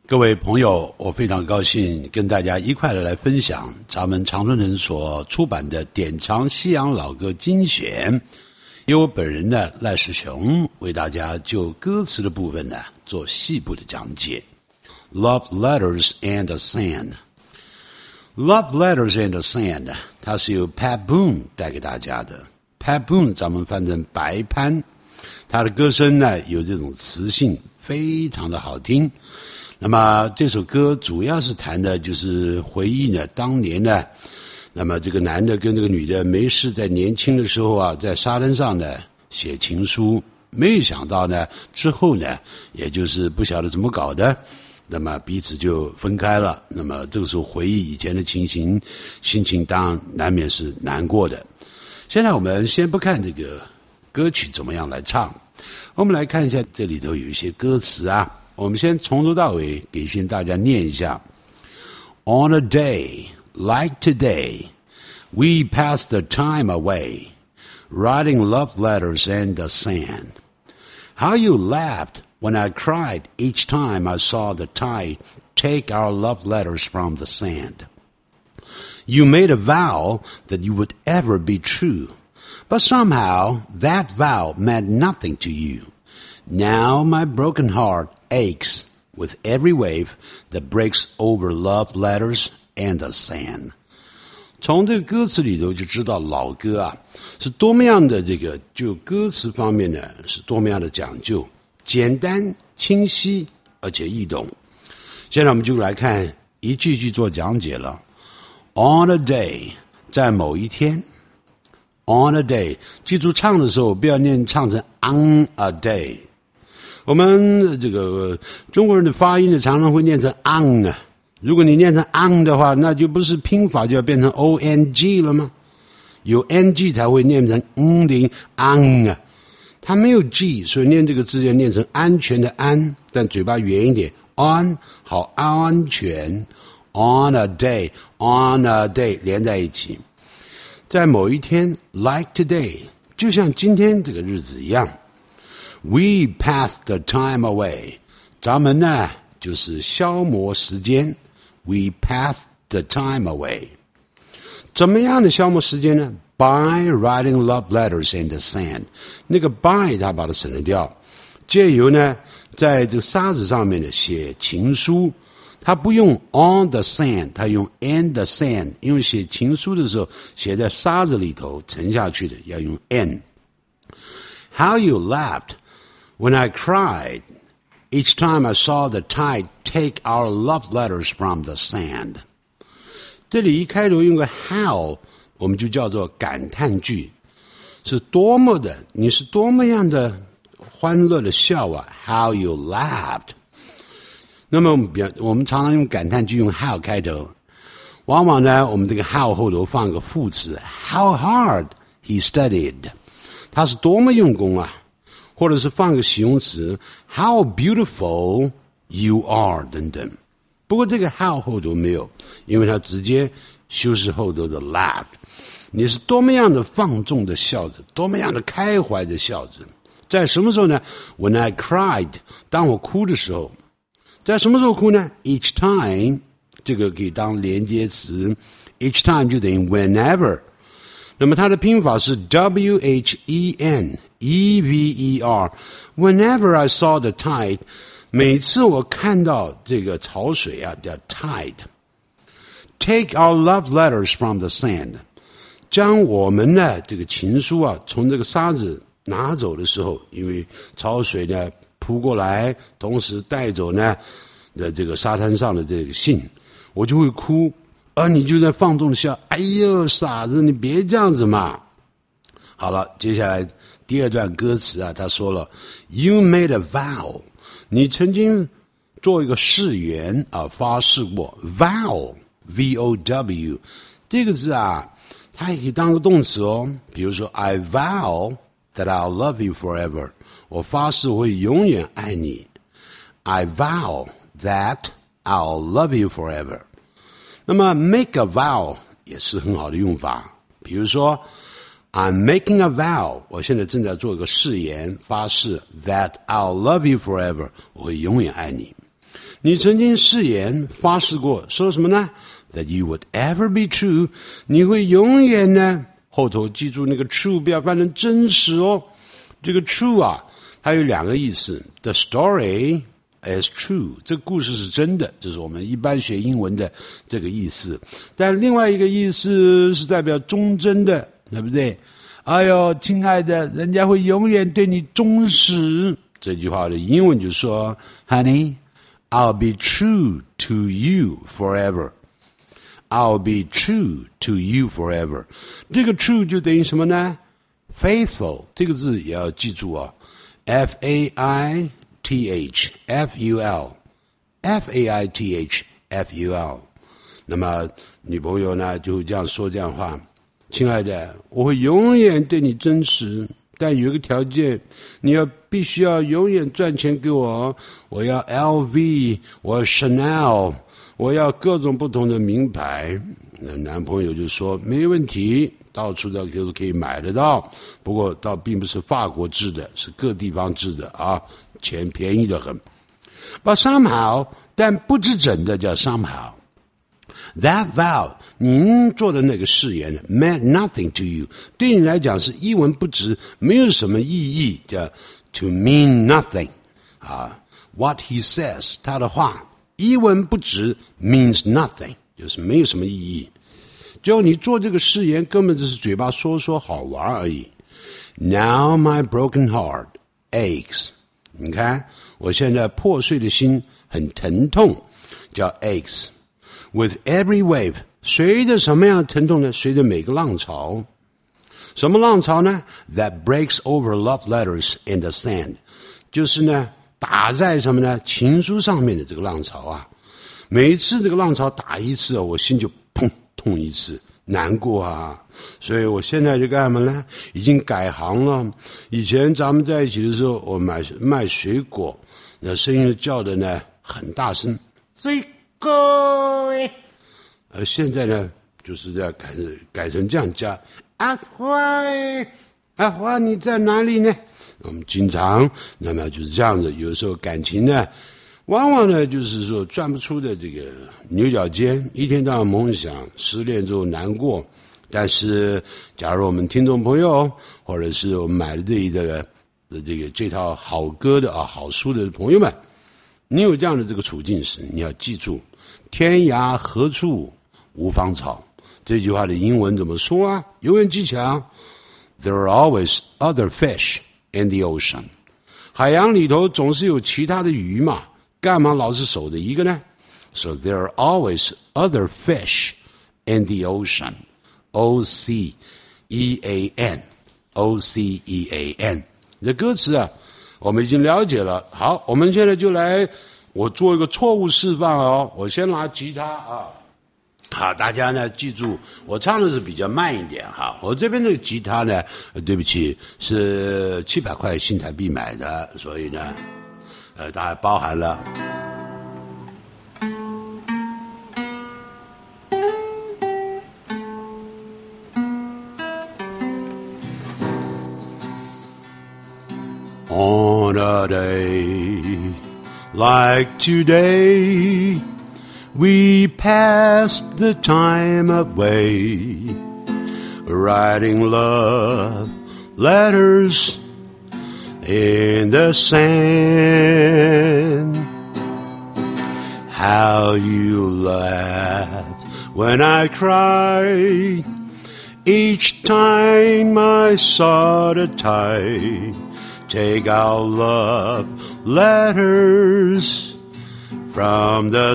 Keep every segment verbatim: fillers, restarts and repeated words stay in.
各位朋友，我非常高兴跟大家一块的来分享咱们常春藤所出版的典藏西洋老歌精选，由我本人呢赖世雄为大家就歌词的部分呢做细部的讲解。 Love Letters and Sand Love Letters and Sand 它是由 Pat Boone 带给大家的。 Pat Boone 咱们翻成白潘，他的歌声呢有这种磁性，非常的好听。那么这首歌主要是谈的就是回忆呢当年呢，那么这个男的跟这个女的没事在年轻的时候啊，在沙滩上呢写情书，没有想到呢之后呢也就是不晓得怎么搞的，那么彼此就分开了。那么这个时候回忆以前的情形，心情当然难免是难过的。现在我们先不看这个歌曲怎么样来唱，我们来看一下这里头有一些歌词啊，我们先从头到尾给先大家念一下。 On a day like today, we pass the time away, writing love letters in the sand. How you laughed when I cried each time I saw the tide take our love letters from the sand. You made a vow that you would ever be true, but somehow that vow meant nothing to you.Now my broken heart aches with every wave that breaks over love letters and the sand. 从这个歌词里头就知道老歌啊是多么样的这个就歌词方面呢是多么样的讲究，简单清晰而且易懂。现在我们就来看一句句做讲解了。 On a day 在某一天， On a day 记住唱的时候不要念唱成 on a day，我们这个中国人的发音呢常常会念成 on 啊，如果你念成 on 的话，那就不是拼法就要变成 O N G 了吗？有 N G 才会念成嗯零 on 啊，它没有 G， 所以念这个字要念成安全的安，但嘴巴圆一点 on 好安全。 On a day on a day 连在一起，在某一天 like today 就像今天这个日子一样。We pass the time away， 咱们呢就是消磨时间。 We pass the time away， 怎么样的消磨时间呢？ By writing love letters in the sand， 那个 by 他把它省了掉，借由呢在这个沙子上面呢写情书，他不用 on the sand， 他用 in the sand， 因为写情书的时候写在沙子里头沉下去的，要用 in。 How you laughed when I cried each time I saw the tide take our love letters from the sand。 这里一开头用个 how， 我们就叫做感叹句，是多么的，你是多么样的欢乐的笑啊。 How you laughed。 那么我们比较我们常常用感叹句用 how 开头，往往呢我们这个 how 后头放个副词 How hard he studied， 他是多么用功啊，或者是放个形容词 How beautiful you are 等等。不过这个 how 后头没有，因为它直接修饰后头的 laugh。 你是多么样的放纵的笑着，多么样的开怀的笑着。在什么时候呢？ When I cried， 当我哭的时候。在什么时候哭呢？ Each time， 这个可以当连接词， Each time 就等于 whenever。 那么它的拼法是 W H E N E V E R， Whenever I saw the tide， 每次我看到这个潮水啊叫 tide。 Take our love letters from the sand， 将我们的这个情书啊从这个沙子拿走的时候，因为潮水呢扑过来，同时带走呢的这个沙滩上的这个信，我就会哭，而你就在放纵的笑，哎呦傻子，你别这样子嘛。好了，接下来第二段歌词啊，他说了 You made a vow， 你曾经做一个誓言啊，发誓过。 Vow V O W 这个字啊，它也可以当个动词哦，比如说 I vow that I'll love you forever，我发誓我会永远爱你。 I vow that I'll love you forever。 那么 make a vow 也是很好的用法，比如说 I'm making a vow， 我现在正在做一个誓言发誓 that I'll love you forever， 我会永远爱你。 你曾经誓言发誓过，说什么呢？ That you would ever be true， 你会永远呢，后头记住那个 true 不要翻成真实哦。这个 true 啊，它有两个意思。The story is true， 这个故事是真的，这是我们一般学英文的这个意思。但另外一个意思是代表忠贞的，对不对？哎呦，亲爱的，人家会永远对你忠实。这句话的英文就说 ，Honey, I'll be true to you forever。I'll be true to you forever。这个 true 就等于什么呢 ？faithful 这个字也要记住啊 ，F A I T H F U L，F A I T H F U L。那么女朋友呢就会这样说这样的话：亲爱的，我会永远对你真实，但有一个条件，你要必须要永远赚钱给我，我要 L V， 我要 Chanel。我要各种不同的名牌，那男朋友就说没问题，到处都都可以买得到，不过倒并不是法国制的，是各地方制的啊，钱便宜得很。But somehow， 但不知怎的叫 somehow。That vow， 您做的那个誓言 meant nothing to you， 对你来讲是一文不值，没有什么意义，叫 to mean nothing 啊。What he says， 他的话。一文不值 means nothing， 就是没有什么意义。就你做这个誓言，根本只是嘴巴说说好玩而已。Now my broken heart aches， 你看我现在破碎的心很疼痛，叫 aches。With every wave， 随着什么样的疼痛呢？随着每个浪潮。什么浪潮呢 ？That breaks over love letters in the sand， 就是呢。打在什么呢？情书上面的这个浪潮啊，每一次这个浪潮打一次，我心就砰痛一次，难过啊。所以我现在就干嘛呢？已经改行了。以前咱们在一起的时候，我买卖水果，那声音叫的呢很大声，水果。呃，现在呢就是在改改成这样叫阿花，阿花你在哪里呢？我们经常，那么就是这样子。有时候感情呢，往往呢就是说转不出的这个牛角尖，一天到晚梦想，失恋之后难过。但是，假如我们听众朋友，或者是我们买了这一个的这个这套好歌的啊好书的朋友们，你有这样的这个处境时，你要记住，天涯何处无芳草。这句话的英文怎么说啊？永远记起来啊 ，There are always other fish。In the ocean， 海洋里头总是有其他的鱼嘛，干嘛老是守着一个呢 ？So there are always other fish in the ocean. O C E A N O C E A N 这歌词啊，我们已经了解了。好，我们现在就来，我做一个错误示范哦。我先拿吉他啊。好，大家呢记住，我唱的是比较慢一点哈。我这边的吉他呢，对不起，是七百块新台币买的，所以呢，呃，大概包含了。On a day like today,We passed the time away, writing love letters in the sand. How you laughed when I cried, each time I saw the tide take our love letters.From the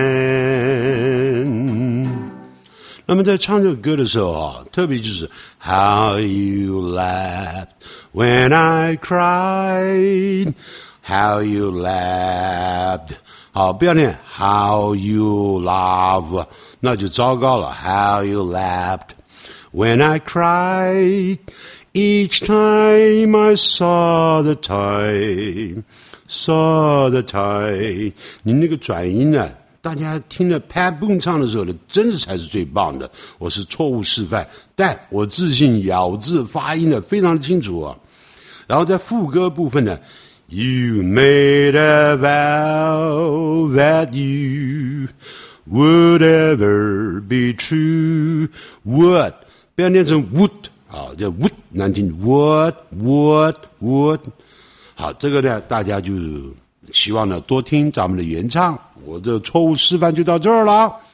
sand。 那么在唱这个歌的时候啊，特别就是 How you laughed when I cried, How you laughed。 好，不要念 How you love， 那就糟糕了。 How you laughed when I cried, each time I saw the tide。Saw the tide， 你那个转音呢？大家听了 Pat Boone 唱的时候呢，真是才是最棒的。我是错误示范，但我自信咬字发音的非常的清楚啊。然后在副歌部分呢， You made a vow that you would ever be true. Would 不要念成 would 好，叫 would 难听 would would would 好，这个呢大家就希望呢多听咱们的原唱。我这错误示范就到这儿了。